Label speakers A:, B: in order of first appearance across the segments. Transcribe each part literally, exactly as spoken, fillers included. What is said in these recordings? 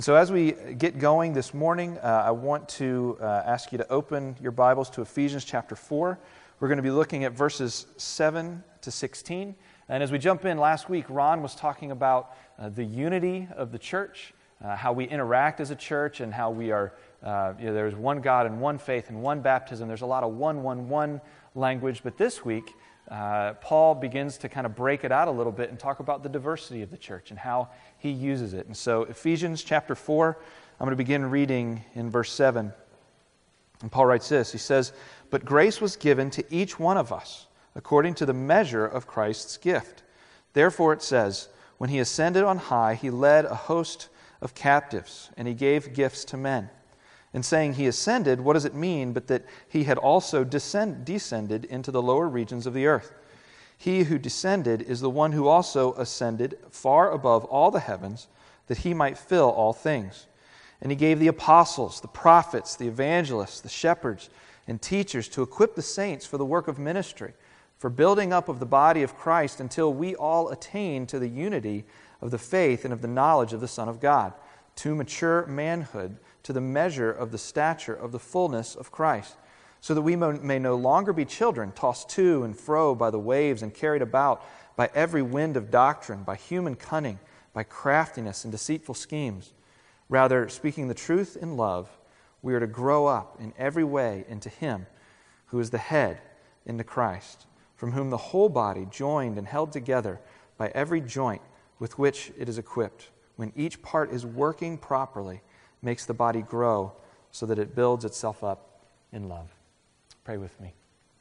A: So as we get going this morning, uh, I want to uh, ask you to open your Bibles to Ephesians chapter four. We're going to be looking at verses seven to sixteen. And as we jump in, last week, Ron was talking about uh, the unity of the church, uh, how we interact as a church, and how we are, uh, you know, there's one God and one faith and one baptism. There's a lot of one, one, one language. But this week, uh, Paul begins to kind of break it out a little bit and talk about the diversity of the church and how he uses it. And so Ephesians chapter four, I'm going to begin reading in verse seven. And Paul writes this, he says, "But grace was given to each one of us, according to the measure of Christ's gift. Therefore it says, when he ascended on high, he led a host of captives, and he gave gifts to men. In saying he ascended, what does it mean but that he had also descend, descended into the lower regions of the earth? He who descended is the one who also ascended far above all the heavens, that he might fill all things. And he gave the apostles, the prophets, the evangelists, the shepherds, and teachers to equip the saints for the work of ministry, for building up of the body of Christ until we all attain to the unity of the faith and of the knowledge of the Son of God, to mature manhood, to the measure of the stature of the fullness of Christ, so that we may no longer be children, tossed to and fro by the waves and carried about by every wind of doctrine, by human cunning, by craftiness and deceitful schemes. Rather, speaking the truth in love, we are to grow up in every way into Him who is the head, into Christ, from whom the whole body, joined and held together by every joint with which it is equipped, when each part is working properly, makes the body grow so that it builds itself up in love." Pray with me.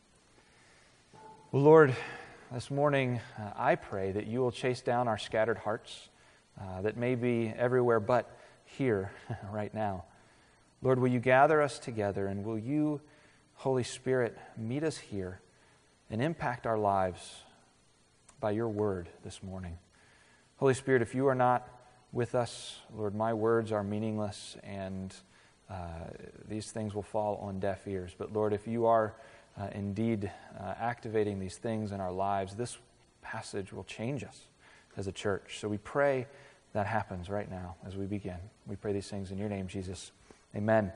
A: Well, Lord, this morning uh, I pray that you will chase down our scattered hearts uh, that may be everywhere but here right now. Lord, will you gather us together, and will you, Holy Spirit, meet us here and impact our lives by your word this morning. Holy Spirit, if you are not with us, Lord, my words are meaningless, and uh, these things will fall on deaf ears. But Lord, if you are uh, indeed uh, activating these things in our lives, this passage will change us as a church. So we pray that happens right now as we begin. We pray these things in your name, Jesus. Amen.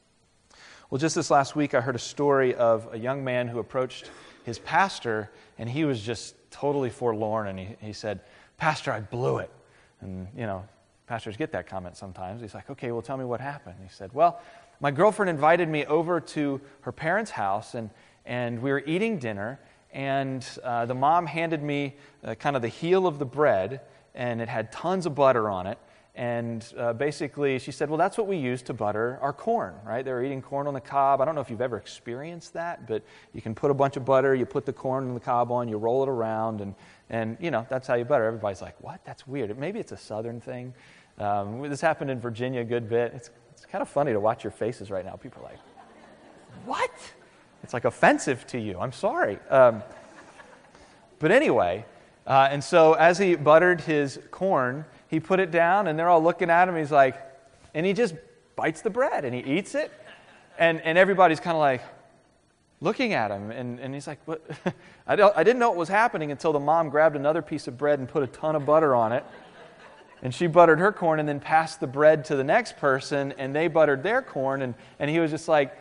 A: Well, just this last week, I heard a story of a young man who approached his pastor, and he was just totally forlorn, and he, he said, "Pastor, I blew it." And, you know, pastors get that comment sometimes. He's like, "Okay, well, tell me what happened." He said, "Well, my girlfriend invited me over to her parents' house, and, and we were eating dinner, and uh, the mom handed me uh, kind of the heel of the bread, and it had tons of butter on it. And uh, basically, she said, well, that's what we use to butter our corn," right? They were eating corn on the cob. I don't know if you've ever experienced that, but you can put a bunch of butter, you put the corn on the cob on, you roll it around, and, and you know, that's how you butter. Everybody's like, what? That's weird. Maybe it's a southern thing. Um, this happened in Virginia a good bit. It's, it's kind of funny to watch your faces right now. People are like, what? It's like offensive to you. I'm sorry. Um, but anyway, uh, and so as he buttered his corn, he put it down, and they're all looking at him. He's like, and he just bites the bread, and he eats it. And and everybody's kind of like looking at him. And, and he's like, what? I, don't, I didn't know what was happening until the mom grabbed another piece of bread and put a ton of butter on it. And she buttered her corn and then passed the bread to the next person, and they buttered their corn. And, and he was just like,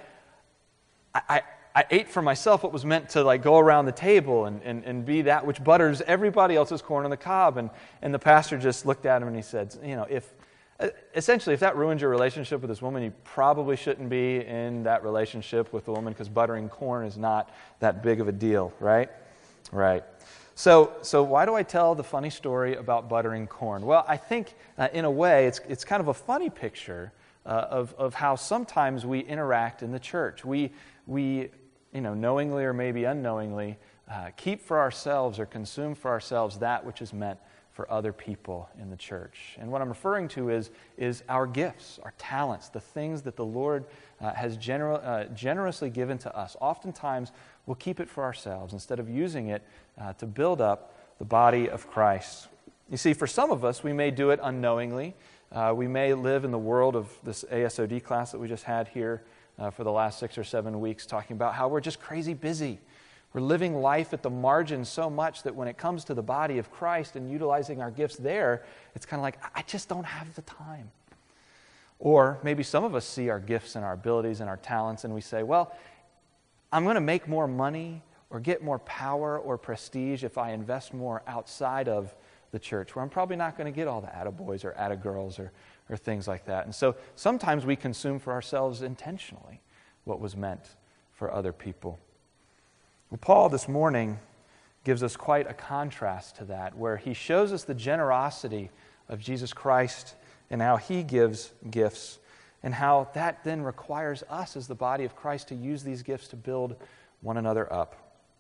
A: I, I, I ate for myself what was meant to like go around the table and, and, and be that which butters everybody else's corn on the cob. And, and the pastor just looked at him and he said, you know, if essentially if that ruins your relationship with this woman, you probably shouldn't be in that relationship with the woman, because buttering corn is not that big of a deal, right? Right. So so why do I tell the funny story about buttering corn? Well, I think uh, in a way it's it's kind of a funny picture uh, of, of how sometimes we interact in the church. We we you know, knowingly or maybe unknowingly, uh, keep for ourselves or consume for ourselves that which is meant for other people in the church. And what I'm referring to is, is our gifts, our talents, the things that the Lord uh, has gener- uh, generously given to us. Oftentimes, we'll keep it for ourselves instead of using it uh, to build up the body of Christ. You see, for some of us, we may do it unknowingly. Uh, we may live in the world of this A S O D class that we just had here Uh, for the last six or seven weeks, talking about how we're just crazy busy. We're living life at the margin so much that when it comes to the body of Christ and utilizing our gifts there, it's kind of like, I just don't have the time. Or maybe some of us see our gifts and our abilities and our talents and we say, well, I'm going to make more money or get more power or prestige if I invest more outside of the church, where I'm probably not going to get all the attaboys or attagirls or, or things like that. And so sometimes we consume for ourselves intentionally what was meant for other people. Well, Paul this morning gives us quite a contrast to that, where he shows us the generosity of Jesus Christ and how he gives gifts, and how that then requires us as the body of Christ to use these gifts to build one another up.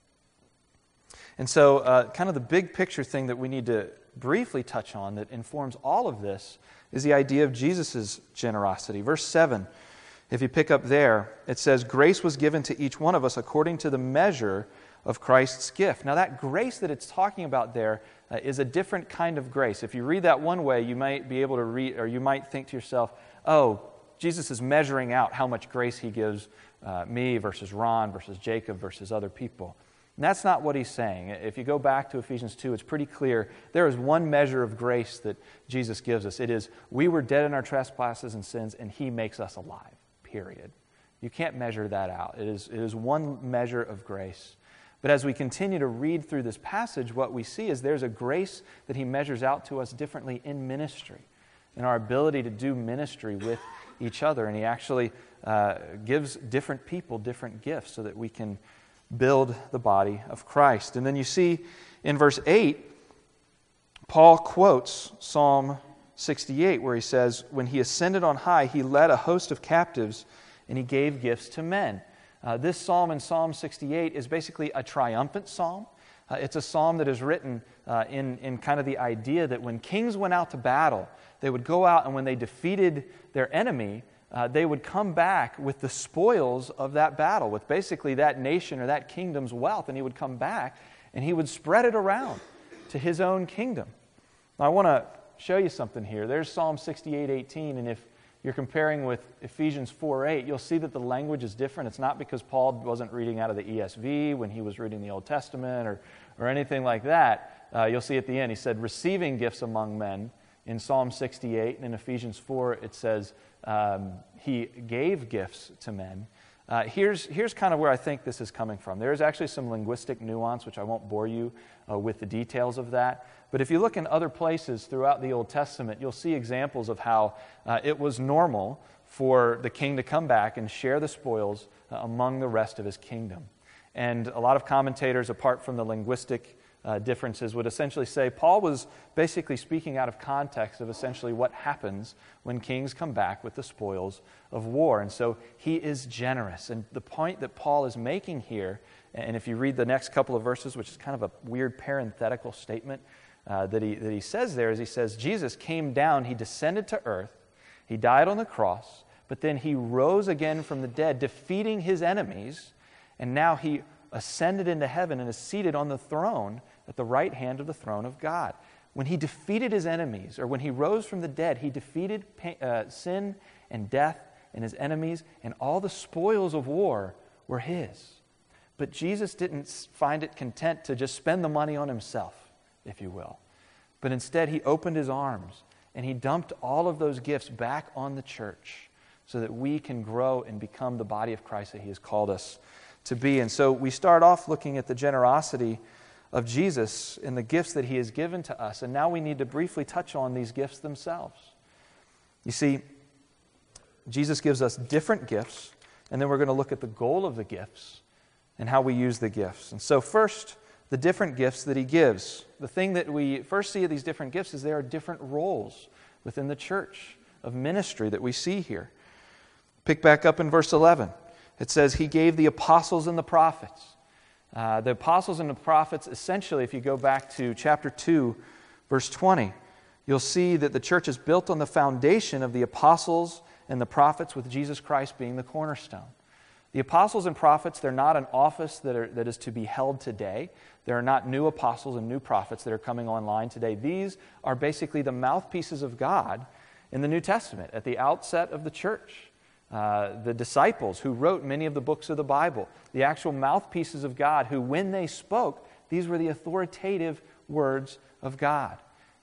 A: And so uh, kind of the big picture thing that we need to briefly touch on that informs all of this is the idea of Jesus' generosity. Verse seven, if you pick up there, it says, "Grace was given to each one of us according to the measure of Christ's gift." Now that grace that it's talking about there uh, is a different kind of grace. If you read that one way, you might be able to read, or you might think to yourself, oh, Jesus is measuring out how much grace he gives uh, me versus Ron versus Jacob versus other people. And that's not what he's saying. If you go back to Ephesians two, it's pretty clear. There is one measure of grace that Jesus gives us. It is, we were dead in our trespasses and sins, and he makes us alive, period. You can't measure that out. It is, it is one measure of grace. But as we continue to read through this passage, what we see is there's a grace that he measures out to us differently in ministry, in our ability to do ministry with each other. And he actually uh, gives different people different gifts so that we can build the body of Christ. And then you see in verse eight, Paul quotes Psalm sixty-eight, where he says, "When he ascended on high, he led a host of captives, and he gave gifts to men." Uh, this psalm in Psalm sixty-eight is basically a triumphant psalm. Uh, it's a psalm that is written uh, in, in kind of the idea that when kings went out to battle, they would go out, and when they defeated their enemy, uh, they would come back with the spoils of that battle, with basically that nation or that kingdom's wealth, and he would come back and he would spread it around to his own kingdom. Now, I want to show you something here. There's Psalm sixty-eight eighteen, and if you're comparing with Ephesians four eight, you'll see that the language is different. It's not because Paul wasn't reading out of the E S V when he was reading the Old Testament or, or anything like that. Uh, you'll see at the end, he said, receiving gifts among men in Psalm sixty-eight, and in Ephesians four it says um, he gave gifts to men. Uh, here's, here's kind of where I think this is coming from. There is actually some linguistic nuance, which I won't bore you uh, with the details of that. But if you look in other places throughout the Old Testament, you'll see examples of how uh, it was normal for the king to come back and share the spoils uh, among the rest of his kingdom. And a lot of commentators, apart from the linguistic uh, differences, would essentially say Paul was basically speaking out of context of essentially what happens when kings come back with the spoils of war. And so he is generous. And the point that Paul is making here, and if you read the next couple of verses, which is kind of a weird parenthetical statement, Uh, that he that he says there is he says, Jesus came down, he descended to earth, he died on the cross, but then he rose again from the dead, defeating his enemies, and now he ascended into heaven and is seated on the throne at the right hand of the throne of God. When he defeated his enemies, or when he rose from the dead, he defeated pain, uh, sin and death and his enemies, and all the spoils of war were his. But Jesus didn't find it content to just spend the money on himself, if you will. But instead, he opened his arms and he dumped all of those gifts back on the church so that we can grow and become the body of Christ that he has called us to be. And so we start off looking at the generosity of Jesus and the gifts that he has given to us. And now we need to briefly touch on these gifts themselves. You see, Jesus gives us different gifts, and then we're going to look at the goal of the gifts and how we use the gifts. And so first, the different gifts that he gives. The thing that we first see of these different gifts is there are different roles within the church of ministry that we see here. Pick back up in verse eleven. It says, he gave the apostles and the prophets. Uh, the apostles and the prophets, essentially, if you go back to chapter two, verse twenty, you'll see that the church is built on the foundation of the apostles and the prophets, with Jesus Christ being the cornerstone. The apostles and prophets, they're not an office that, are, that is to be held today. There are not new apostles and new prophets that are coming online today. These are basically the mouthpieces of God in the New Testament at the outset of the church. Uh, the disciples who wrote many of the books of the Bible, the actual mouthpieces of God who, when they spoke, these were the authoritative words of God.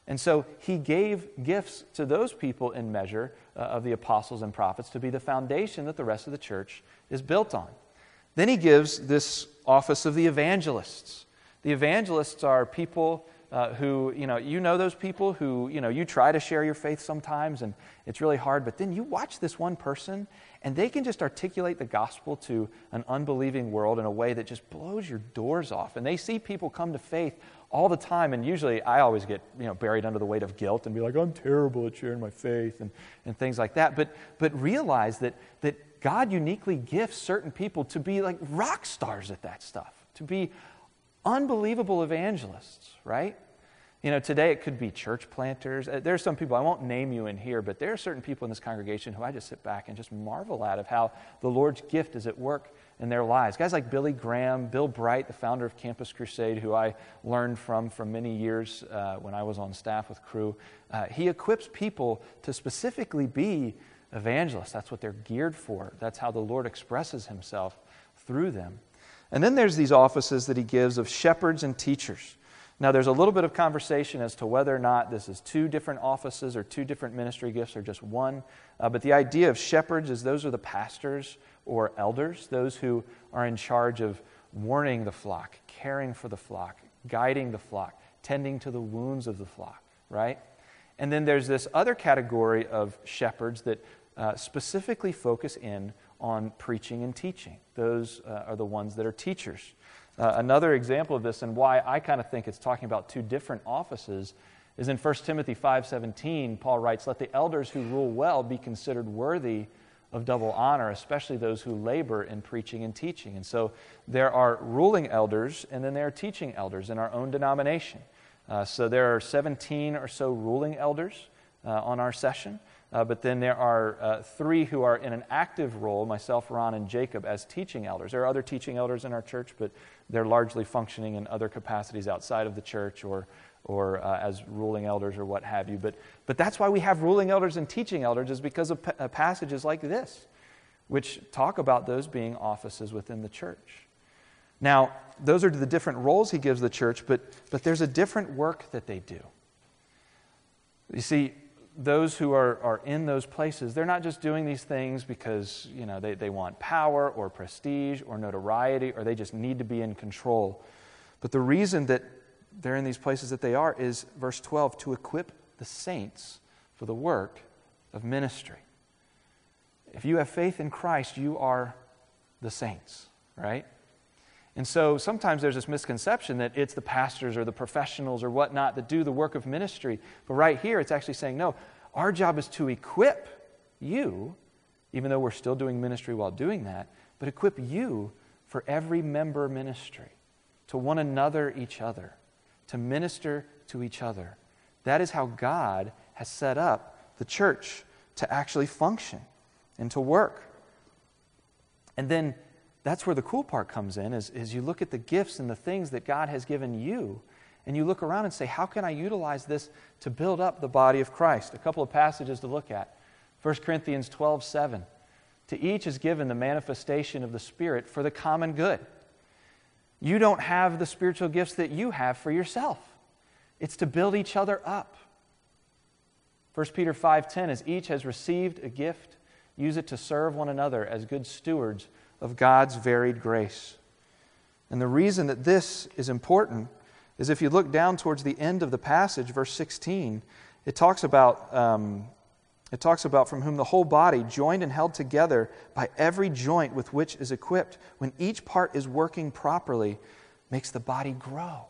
A: And so he gave gifts to those people in measure uh, of the apostles and prophets to be the foundation that the rest of the church is built on. Then he gives this office of the evangelists. The evangelists are people uh, who, you know, you know those people who, you know, you try to share your faith sometimes and it's really hard, but then you watch this one person and they can just articulate the gospel to an unbelieving world in a way that just blows your doors off. And they see people come to faith all the time, and usually I always get, you know, buried under the weight of guilt and be like, I'm terrible at sharing my faith and, and things like that. But but realize that that God uniquely gifts certain people to be like rock stars at that stuff, to be unbelievable evangelists, right? You know, today it could be church planters. There are some people, I won't name you in here, but there are certain people in this congregation who I just sit back and just marvel at of how the Lord's gift is at work in their lives. Guys like Billy Graham, Bill Bright, the founder of Campus Crusade, who I learned from for many years uh, when I was on staff with Cru. Uh, he equips people to specifically be evangelists. That's what they're geared for. That's how the Lord expresses himself through them. And then there's these offices that he gives of shepherds and teachers. Now, there's a little bit of conversation as to whether or not this is two different offices or two different ministry gifts or just one. Uh, but the idea of shepherds is those are the pastors or elders, those who are in charge of warning the flock, caring for the flock, guiding the flock, tending to the wounds of the flock, right? And then there's this other category of shepherds that uh, specifically focus in on preaching and teaching. Those uh, are the ones that are teachers. Uh, another example of this, and why I kind of think it's talking about two different offices, is in First Timothy five seventeen, Paul writes, "Let the elders who rule well be considered worthy of double honor, especially those who labor in preaching and teaching." And so there are ruling elders, and then there are teaching elders in our own denomination. Uh, so there are seventeen or so ruling elders uh, on our session. Uh, but then there are uh, three who are in an active role, myself, Ron, and Jacob, as teaching elders. There are other teaching elders in our church, but they're largely functioning in other capacities outside of the church or or uh, as ruling elders or what have you. But but that's why we have ruling elders and teaching elders, is because of pa- uh, passages like this, which talk about those being offices within the church. Now, those are the different roles he gives the church, but but there's a different work that they do. You see, those who are, are in those places, they're not just doing these things because, you know, they, they want power or prestige or notoriety, or they just need to be in control. But the reason that they're in these places that they are is, verse twelve, to equip the saints for the work of ministry. If you have faith in Christ, you are the saints, right? And so sometimes there's this misconception that it's the pastors or the professionals or whatnot that do the work of ministry. But right here, it's actually saying, no, our job is to equip you, even though we're still doing ministry while doing that, but equip you for every member ministry, to one another, each other, to minister to each other. That is how God has set up the church to actually function and to work. And then that's where the cool part comes in, is, is you look at the gifts and the things that God has given you, and you look around and say, how can I utilize this to build up the body of Christ? A couple of passages to look at. First Corinthians twelve seven. To each is given the manifestation of the Spirit for the common good. You don't have the spiritual gifts that you have for yourself. It's to build each other up. First Peter five ten, as each has received a gift, use it to serve one another as good stewards of God's varied grace. And the reason that this is important is if you look down towards the end of the passage, verse sixteen, it talks about um, it talks about from whom the whole body, joined and held together by every joint with which is equipped, when each part is working properly, makes the body grow.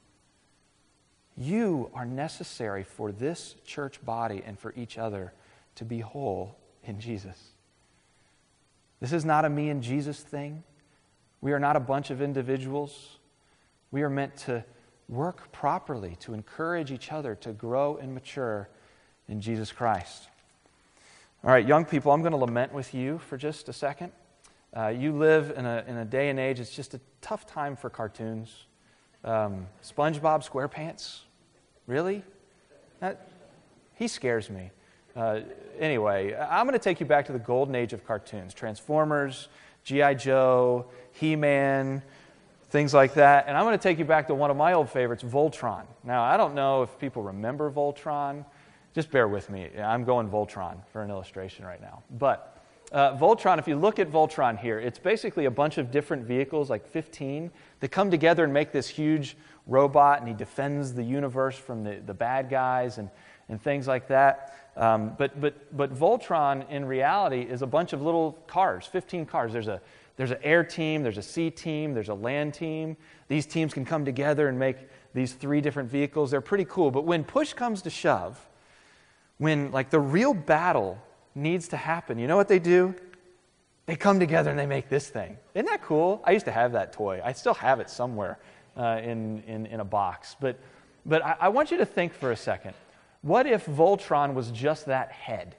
A: You are necessary for this church body and for each other to be whole in Jesus. This is not a me and Jesus thing. We are not a bunch of individuals. We are meant to work properly, to encourage each other to grow and mature in Jesus Christ. All right, young people, I'm going to lament with you for just a second. Uh, you live in a, in a day and age, it's just a tough time for cartoons. Um, SpongeBob SquarePants? Really? That, he scares me. Uh, anyway, I'm going to take you back to the golden age of cartoons. Transformers, G I. Joe, He-Man, things like that. And I'm going to take you back to one of my old favorites, Voltron. Now, I don't know if people remember Voltron. Just bear with me. I'm going Voltron for an illustration right now. But uh, Voltron, if you look at Voltron here, it's basically a bunch of different vehicles, like fifteen, that come together and make this huge robot, and he defends the universe from the, the bad guys and, and things like that. Um, but, but, but Voltron, in reality, is a bunch of little cars, fifteen cars. There's a There's an air team, there's a sea team, there's a land team. These teams can come together and make these three different vehicles. They're pretty cool. But when push comes to shove, when like the real battle needs to happen, you know what they do? They come together and they make this thing. Isn't that cool? I used to have that toy. I still have it somewhere uh, in, in, in a box. But, but I, I want you to think for a second. What if Voltron was just that head?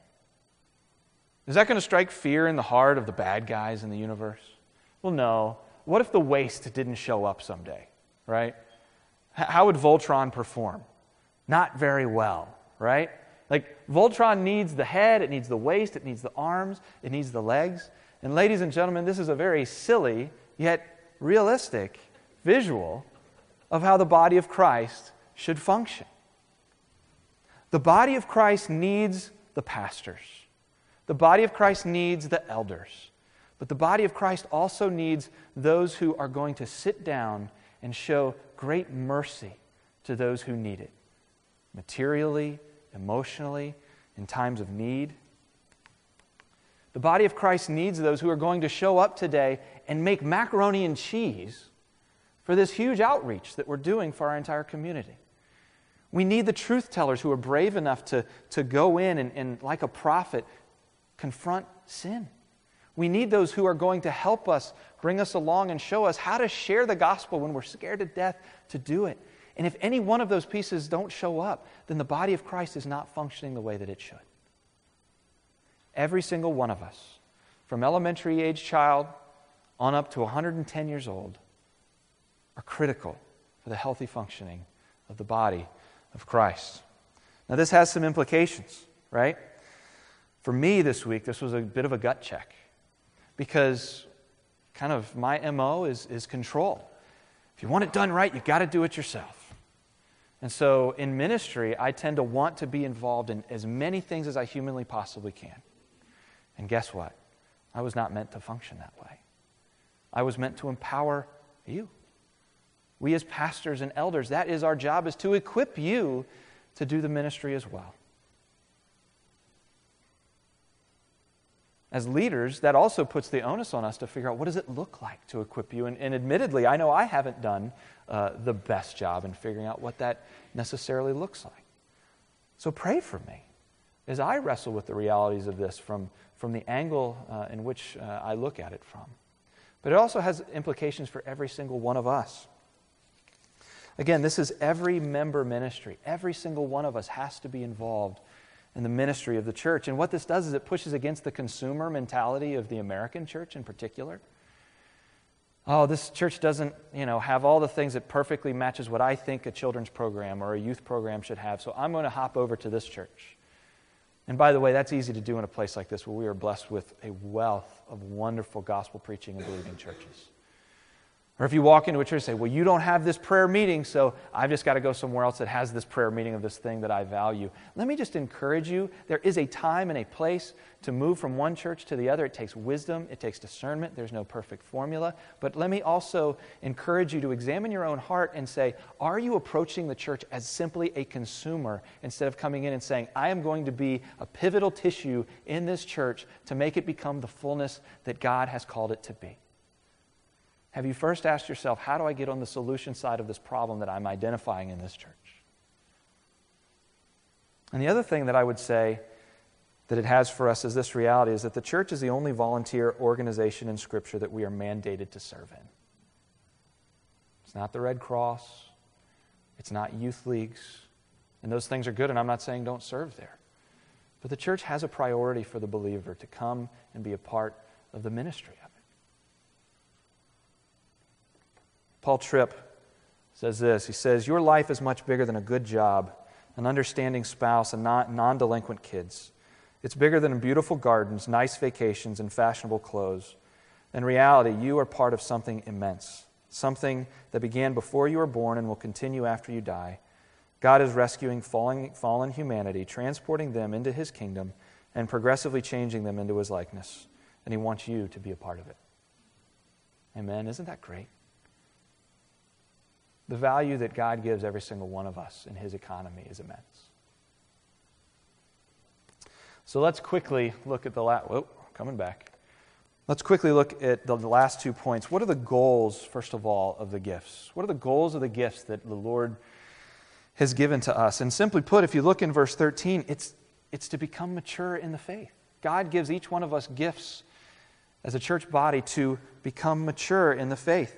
A: Is that going to strike fear in the heart of the bad guys in the universe? Well, no. What if the waste didn't show up someday, right? H- how would Voltron perform? Not very well, right? Like, Voltron needs the head, it needs the waist, it needs the arms, it needs the legs. And ladies and gentlemen, this is a very silly, yet realistic visual of how the body of Christ should function. The body of Christ needs the pastors. The body of Christ needs the elders, but the body of Christ also needs those who are going to sit down and show great mercy to those who need it, materially, emotionally, in times of need. The body of Christ needs those who are going to show up today and make macaroni and cheese for this huge outreach that we're doing for our entire community. We need the truth tellers who are brave enough to, to go in and, and, like a prophet, confront sin. We need those who are going to help us, bring us along, and show us how to share the gospel when we're scared to death to do it. And if any one of those pieces don't show up, then the body of Christ is not functioning the way that it should. Every single one of us, from elementary age child on up to one hundred ten years old, are critical for the healthy functioning of the body of Christ. Now, this has some implications, right? For me this week, this was a bit of a gut check because kind of my M O is, is control. If you want it done right, you've got to do it yourself. And so in ministry, I tend to want to be involved in as many things as I humanly possibly can. And guess what? I was not meant to function that way. I was meant to empower you. We as pastors and elders, that is our job, is to equip you to do the ministry as well. As leaders, that also puts the onus on us to figure out what does it look like to equip you. And, and admittedly, I know I haven't done uh, the best job in figuring out what that necessarily looks like. So pray for me as I wrestle with the realities of this from, from the angle uh, in which uh, I look at it from. But it also has implications for every single one of us. Again, this is every member ministry. Every single one of us has to be involved in the ministry of the church. And what this does is it pushes against the consumer mentality of the American church in particular. Oh, this church doesn't, you know, have all the things that perfectly matches what I think a children's program or a youth program should have, so I'm going to hop over to this church. And by the way, that's easy to do in a place like this where we are blessed with a wealth of wonderful gospel preaching and believing churches. Or if you walk into a church and say, well, you don't have this prayer meeting, so I've just got to go somewhere else that has this prayer meeting of this thing that I value. Let me just encourage you, there is a time and a place to move from one church to the other. It takes wisdom, it takes discernment, there's no perfect formula. But let me also encourage you to examine your own heart and say, are you approaching the church as simply a consumer instead of coming in and saying, I am going to be a pivotal tissue in this church to make it become the fullness that God has called it to be? Have you first asked yourself, how do I get on the solution side of this problem that I'm identifying in this church? And the other thing that I would say that it has for us is this reality, is that the church is the only volunteer organization in Scripture that we are mandated to serve in. It's not the Red Cross. It's not youth leagues. And those things are good, and I'm not saying don't serve there. But the church has a priority for the believer to come and be a part of the ministry of it. Paul Tripp says this. He says, your life is much bigger than a good job, an understanding spouse, and non- non-delinquent kids. It's bigger than beautiful gardens, nice vacations, and fashionable clothes. In reality, you are part of something immense, something that began before you were born and will continue after you die. God is rescuing fallen, fallen humanity, transporting them into his kingdom, and progressively changing them into his likeness. And he wants you to be a part of it. Amen. Isn't that great? The value that God gives every single one of us in his economy is immense. So let's quickly look at the last... Whoa, coming back. Let's quickly look at the last two points. What are the goals, first of all, of the gifts? What are the goals of the gifts that the Lord has given to us? And simply put, if you look in verse thirteen, it's, it's to become mature in the faith. God gives each one of us gifts as a church body to become mature in the faith.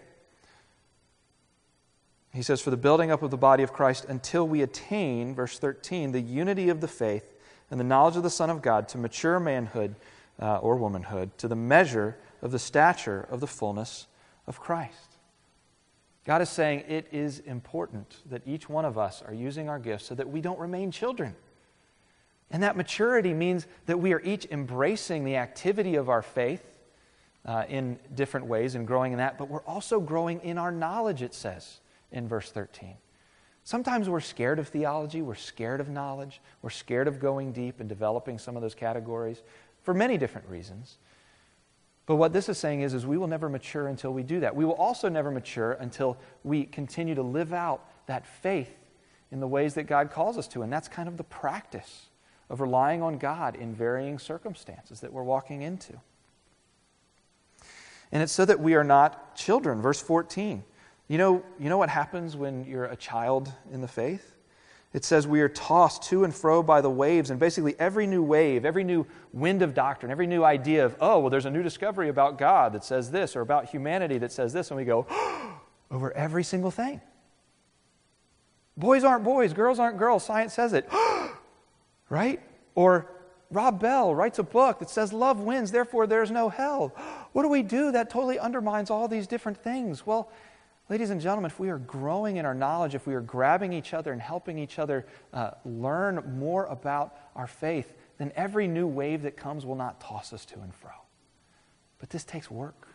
A: He says, for the building up of the body of Christ until we attain, verse thirteen, the unity of the faith and the knowledge of the Son of God, to mature manhood uh, or womanhood, to the measure of the stature of the fullness of Christ. God is saying it is important that each one of us are using our gifts so that we don't remain children. And that maturity means that we are each embracing the activity of our faith uh, in different ways and growing in that, but we're also growing in our knowledge, it says in verse thirteen. Sometimes we're scared of theology, we're scared of knowledge, we're scared of going deep and developing some of those categories for many different reasons. But what this is saying is, is we will never mature until we do that. We will also never mature until we continue to live out that faith in the ways that God calls us to. And that's kind of the practice of relying on God in varying circumstances that we're walking into. And it's so that we are not children. Verse fourteen. You know, you know what happens when you're a child in the faith? It says we are tossed to and fro by the waves, and basically every new wave, every new wind of doctrine, every new idea of, oh, well, there's a new discovery about God that says this, or about humanity that says this, and we go, over every single thing. Boys aren't boys, girls aren't girls, science says it. Right? Or Rob Bell writes a book that says love wins, therefore there's no hell. What do we do? That totally undermines all these different things. Well, ladies and gentlemen, if we are growing in our knowledge, if we are grabbing each other and helping each other uh, learn more about our faith, then every new wave that comes will not toss us to and fro. But this takes work.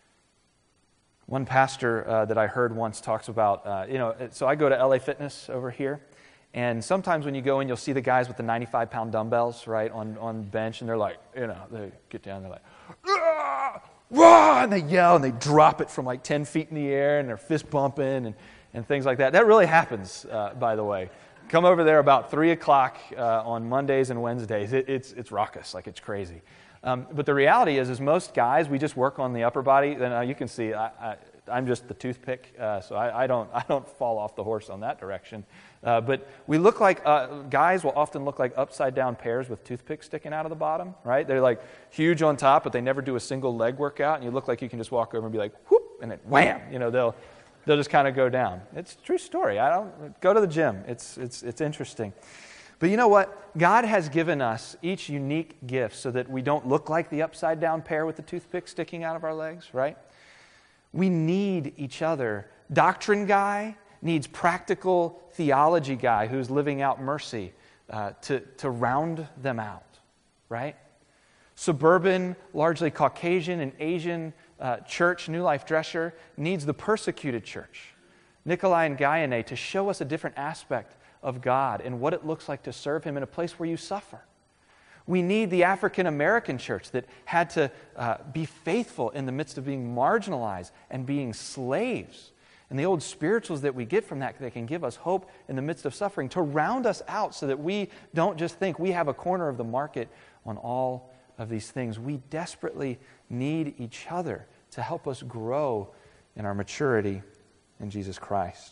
A: One pastor uh, that I heard once talks about, uh, you know, so I go to L A Fitness over here, and sometimes when you go in, you'll see the guys with the ninety-five pound dumbbells, right, on, on bench, and they're like, you know, they get down, they're like, ah! Wah! And they yell and they drop it from like ten feet in the air and they're fist bumping and, and things like that. That really happens, uh, by the way. Come over there about three o'clock uh, on Mondays and Wednesdays. It, it's it's raucous, like it's crazy. Um, but the reality is, is most guys, we just work on the upper body. And uh, you can see I, I, I'm just the toothpick, uh, so I, I don't I don't fall off the horse on that direction. Uh, but we look like, uh, guys will often look like upside down pears with toothpicks sticking out of the bottom, right? They're like huge on top, but they never do a single leg workout, and you look like you can just walk over and be like, whoop, and then wham, you know, they'll they'll just kind of go down. It's a true story. I don't, go to the gym. It's it's it's interesting. But you know what? God has given us each unique gift so that we don't look like the upside down pear with the toothpick sticking out of our legs, right? We need each other. Doctrine guy needs practical theology guy who's living out mercy uh, to, to round them out, right? Suburban, largely Caucasian and Asian uh, church, New Life Drescher, needs the persecuted church, Nikolai and Gaiane, to show us a different aspect of God and what it looks like to serve Him in a place where you suffer. We need the African American church that had to uh, be faithful in the midst of being marginalized and being slaves. And the old spirituals that we get from that, that can give us hope in the midst of suffering, to round us out so that we don't just think we have a corner of the market on all of these things. We desperately need each other to help us grow in our maturity in Jesus Christ.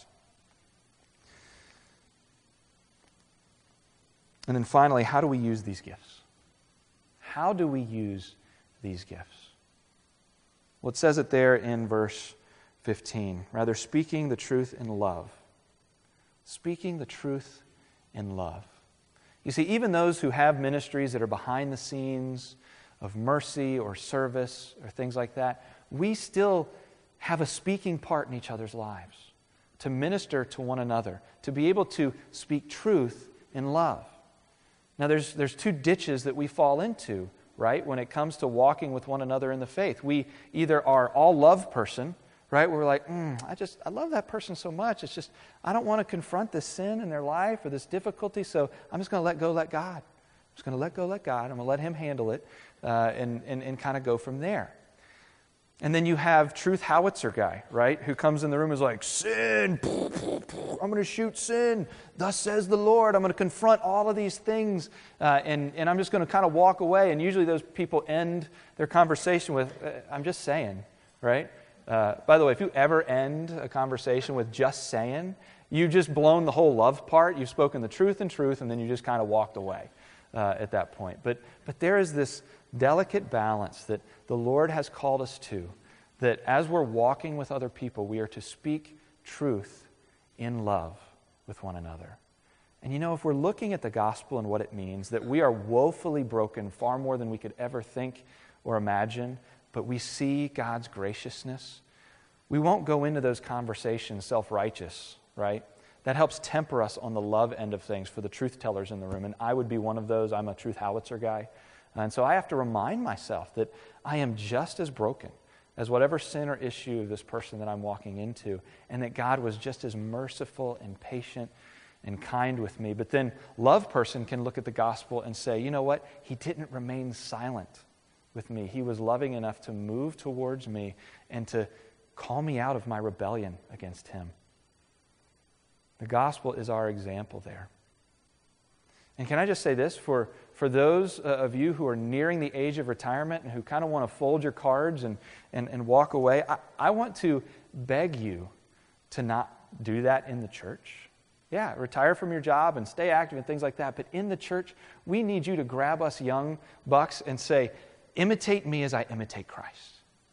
A: And then finally, how do we use these gifts? How do we use these gifts? Well, it says it there in verse fifteen. Rather, speaking the truth in love. Speaking the truth in love. You see, even those who have ministries that are behind the scenes of mercy or service or things like that, we still have a speaking part in each other's lives to minister to one another, to be able to speak truth in love. Now, there's there's two ditches that we fall into, right, when it comes to walking with one another in the faith. We either are all love person, right? We're like, mm, I just, I love that person so much. It's just, I don't want to confront this sin in their life or this difficulty, so I'm just going to let go, let God. I'm just going to let go, let God. I'm going to let him handle it uh, and, and, and kind of go from there. And then you have truth howitzer guy, right, who comes in the room and is like, sin, I'm going to shoot sin, thus says the Lord. I'm going to confront all of these things, uh, and, and I'm just going to kind of walk away. And usually those people end their conversation with, uh, I'm just saying, right? Uh, by the way, if you ever end a conversation with just saying, you've just blown the whole love part. You've spoken the truth and truth, and then you just kind of walked away uh, at that point. But but there is this delicate balance that the Lord has called us to, that as we're walking with other people, we are to speak truth in love with one another. And you know, if we're looking at the gospel and what it means, that we are woefully broken far more than we could ever think or imagine, but we see God's graciousness, we won't go into those conversations self-righteous, right? That helps temper us on the love end of things for the truth tellers in the room. And I would be one of those. I'm a truth howitzer guy. And so I have to remind myself that I am just as broken as whatever sin or issue of this person that I'm walking into, and that God was just as merciful and patient and kind with me. But then love person can look at the gospel and say, you know what? He didn't remain silent with me. He was loving enough to move towards me and to call me out of my rebellion against him. The gospel is our example there. And can I just say this, for, for those uh, of you who are nearing the age of retirement and who kind of want to fold your cards and, and, and walk away, I, I want to beg you to not do that in the church. Yeah, retire from your job and stay active and things like that, but in the church, we need you to grab us young bucks and say, imitate me as I imitate Christ.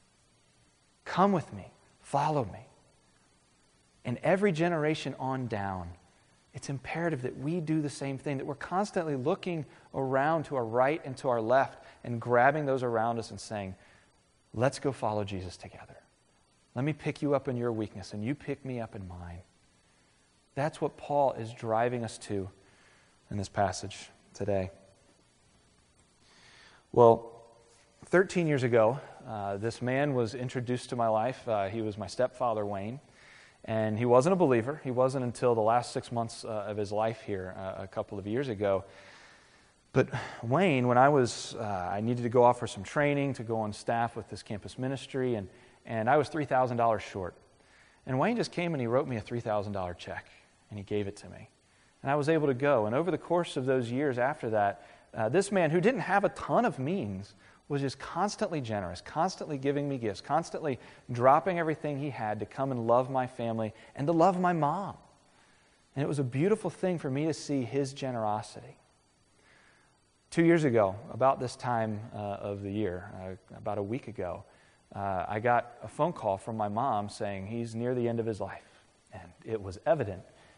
A: Come with me, follow me. And every generation on down, it's imperative that we do the same thing, that we're constantly looking around to our right and to our left and grabbing those around us and saying, let's go follow Jesus together. Let me pick you up in your weakness and you pick me up in mine. That's what Paul is driving us to in this passage today. Well, thirteen years ago, uh, this man was introduced to my life. Uh, he was my stepfather, Wayne. And he wasn't a believer. He wasn't until the last six months uh, of his life here uh, a couple of years ago. But Wayne, when I was, uh, I needed to go off for some training to go on staff with this campus ministry, and, and I was three thousand dollars short. And Wayne just came and he wrote me a three thousand dollars check, and he gave it to me. And I was able to go. And over the course of those years after that, uh, this man who didn't have a ton of means was just constantly generous, constantly giving me gifts, constantly dropping everything he had to come and love my family and to love my mom. And it was a beautiful thing for me to see his generosity. Two years ago, about this time uh, of the year, uh, about a week ago, uh, I got a phone call from my mom saying he's near the end of his life. And it was evident.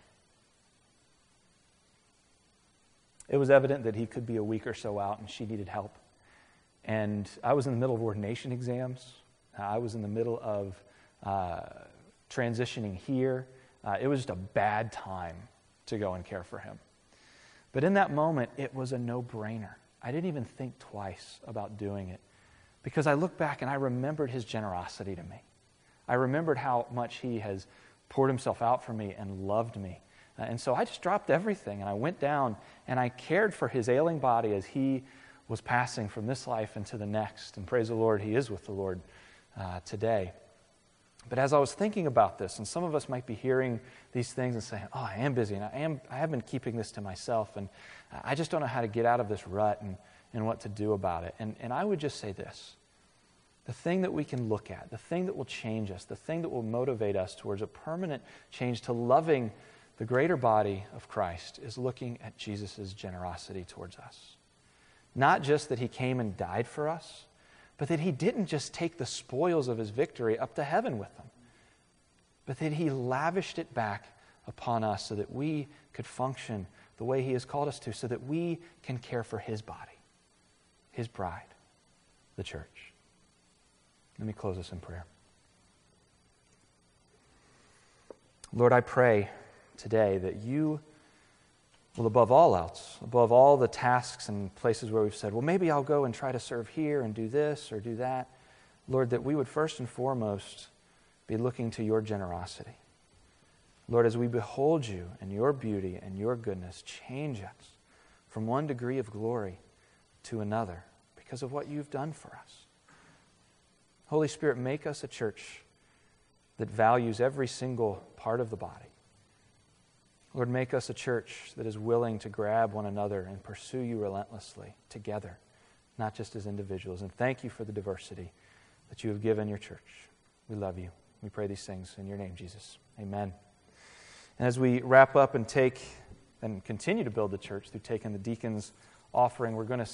A: It was evident that he could be a week or so out and she needed help. And I was in the middle of ordination exams. Uh, I was in the middle of uh, transitioning here. Uh, it was just a bad time to go and care for him. But in that moment, it was a no-brainer. I didn't even think twice about doing it because I looked back and I remembered his generosity to me. I remembered how much he has poured himself out for me and loved me. Uh, and so I just dropped everything and I went down and I cared for his ailing body as he was passing from this life into the next. And praise the Lord, he is with the Lord uh, today. But as I was thinking about this, and some of us might be hearing these things and saying, oh, I am busy, and I am I have been keeping this to myself, and I just don't know how to get out of this rut and, and what to do about it. And, and I would just say this. The thing that we can look at, the thing that will change us, the thing that will motivate us towards a permanent change to loving the greater body of Christ is looking at Jesus' generosity towards us. Not just that he came and died for us, but that he didn't just take the spoils of his victory up to heaven with him, but that he lavished it back upon us so that we could function the way he has called us to, so that we can care for his body, his bride, the church. Let me close this in prayer. Lord, I pray today that you Well, above all else, above all the tasks and places where we've said, well, maybe I'll go and try to serve here and do this or do that, Lord, that we would first and foremost be looking to your generosity. Lord, as we behold you and your beauty and your goodness, change us from one degree of glory to another because of what you've done for us. Holy Spirit, make us a church that values every single part of the body. Lord, make us a church that is willing to grab one another and pursue you relentlessly together, not just as individuals. And thank you for the diversity that you have given your church. We love you. We pray these things in your name, Jesus. Amen. And as we wrap up and take and continue to build the church through taking the deacons' offering, we're going to